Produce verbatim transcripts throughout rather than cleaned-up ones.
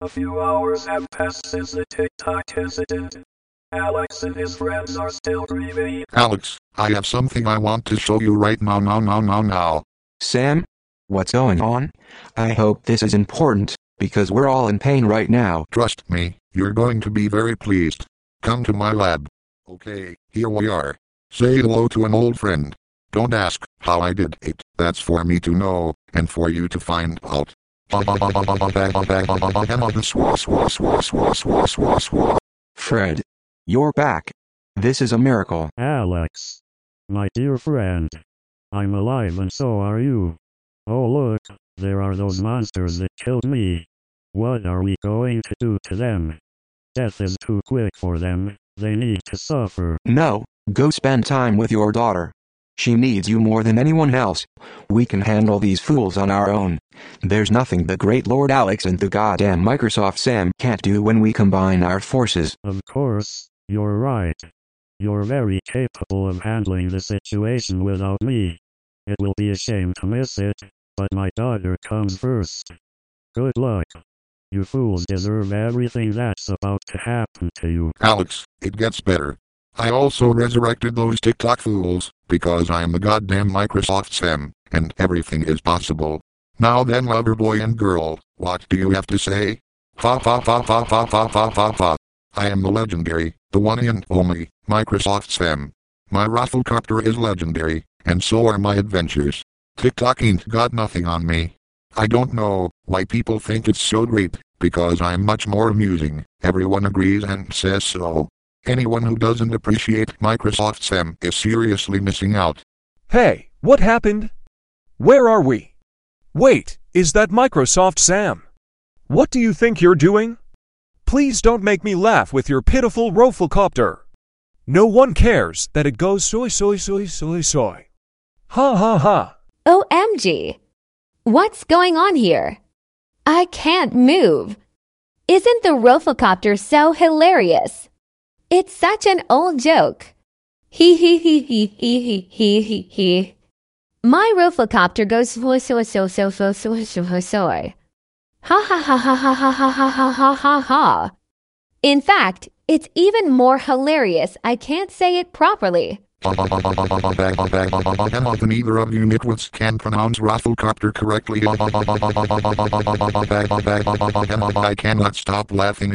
A few hours have passed since the TikTok incident. Alex and his friends are still grieving. Alex, I have something I want to show you right now now now now now. Sam? What's going on? I hope this is important, because we're all in pain right now. Trust me, you're going to be very pleased. Come to my lab. Okay, here we are. Say hello to an old friend. Don't ask how I did it. That's for me to know, and for you to find out. Fred, you're back. This is a miracle. Alex, my dear friend, I'm alive and so are you. Oh look, there are those monsters that killed me. What are we going to do to them? Death is too quick for them, they need to suffer. No, go spend time with your daughter. She needs you more than anyone else. We can handle these fools on our own. There's nothing the great Lord Alex and the goddamn Microsoft Sam can't do when we combine our forces. Of course, you're right. You're very capable of handling the situation without me. It will be a shame to miss it, but my daughter comes first. Good luck. You fools deserve everything that's about to happen to you. Alex, it gets better. I also resurrected those TikTok fools, because I am the goddamn Microsoft Sam, and everything is possible. Now then, lover boy and girl, what do you have to say? Fa fa fa fa fa fa fa fa fa. I am the legendary, the one and only, Microsoft Sam. My Rafflecopter is legendary, and so are my adventures. TikTok ain't got nothing on me. I don't know why people think it's so great, because I'm much more amusing. Everyone agrees and says so. Anyone who doesn't appreciate Microsoft Sam is seriously missing out. Hey, what happened? Where are we? Wait, is that Microsoft Sam? What do you think you're doing? Please don't make me laugh with your pitiful Rafflecopter. No one cares that it goes soy soy soy soy soy. Ha ha ha. O M G! What's going on here? I can't move. Isn't the Rafflecopter so hilarious? It's such an old joke. Hee hee hee hee hee hee hee hee hee. My Rafflecopter goes soy soy soy soy soy soy soy soy. Ha ha ha ha ha ha ha ha ha ha ha ha. In fact, it's even more hilarious. I can't say it properly. Neither of you nitwits can pronounce Rafflecopter correctly. I cannot stop laughing.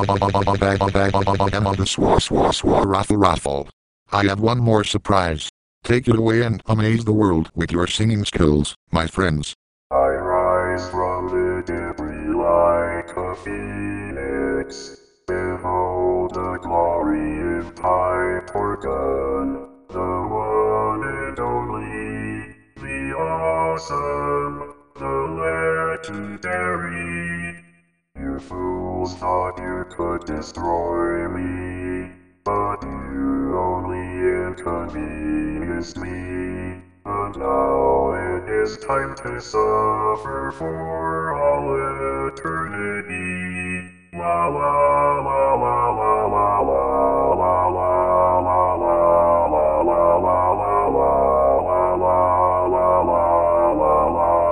Raffle raffle. I have one more surprise. Take it away and amaze the world with your singing skills, my friends. I rise from the debris like a phoenix. Behold the glory in pipe or gun. The one and only, the awesome, the legendary. You fools thought you could destroy me, but you only inconvenienced me. And now it is time to suffer for all eternity. La la la la la la la la la la la la la la la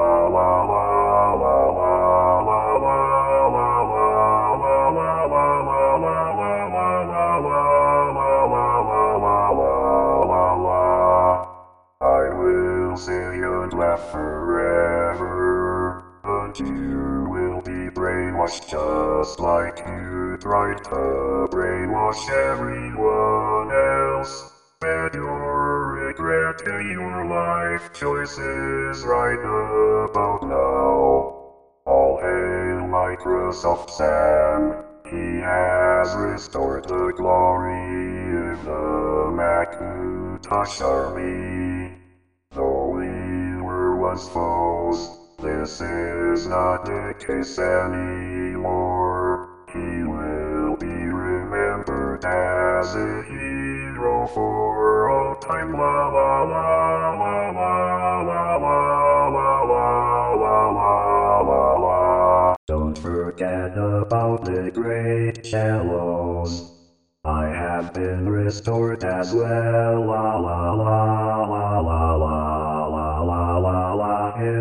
laugh forever, but you will be brainwashed just like you tried to brainwash everyone else. And you're regretting your life choices right about now. All hail Microsoft Sam, he has restored the glory in the Macintosh army. Though we were once foes, this is not the case anymore. He will be remembered as a hero for all time. La la la la la la la la la la la la la. Don't forget about the great shallows. I have been restored as well. La la la la la la la la la la. It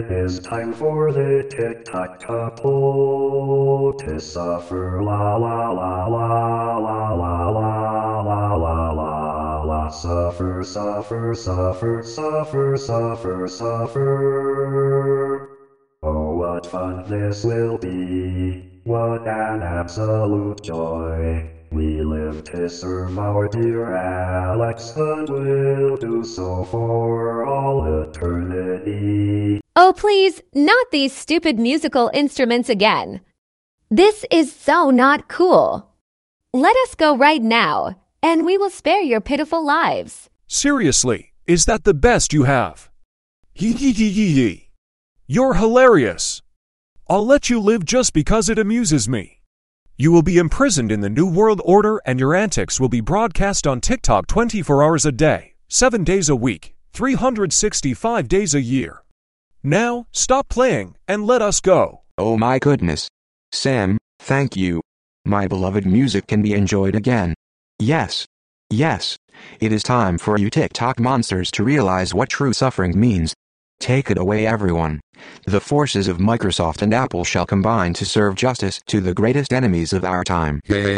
It is time for the TikTok couple to suffer. La la la la la la la la la la la. Suffer, suffer, suffer, suffer, suffer, suffer. Oh, what fun this will be! What an absolute joy! We live to serve our dear Alex, and will do so for all eternity. Oh, please, not these stupid musical instruments again. This is so not cool. Let us go right now, and we will spare your pitiful lives. Seriously, is that the best you have? Hee hee hee hee hee. You're hilarious. I'll let you live just because it amuses me. You will be imprisoned in the New World Order, and your antics will be broadcast on TikTok twenty-four hours a day, seven days a week, three hundred sixty-five days a year. Now, stop playing and let us go. Oh my goodness. Sam, thank you. My beloved music can be enjoyed again. Yes. Yes. It is time for you TikTok monsters to realize what true suffering means. Take it away, everyone. The forces of Microsoft and Apple shall combine to serve justice to the greatest enemies of our time.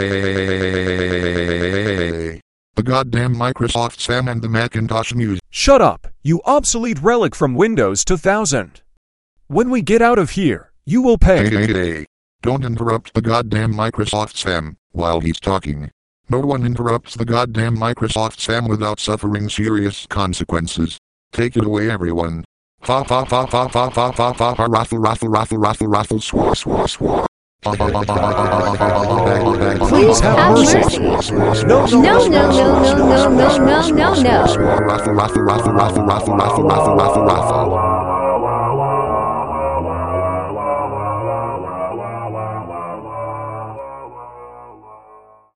Yay! The goddamn Microsoft Sam and the Macintosh music. Shut up, you obsolete relic from Windows two thousand. When we get out of here, you will pay. Hey, hey, hey. Don't interrupt the goddamn Microsoft Sam while he's talking. No one interrupts the goddamn Microsoft Sam without suffering serious consequences. Take it away, everyone. Fa fa fa fa fa fa fa fa fa raffle raffle raffle raffle raffle swore swore swore. Please have mercy. No, No, no, no, no, no, no, no, no, no. Raffle raffle raffle raffle raffle raffle raffle raffle raffle.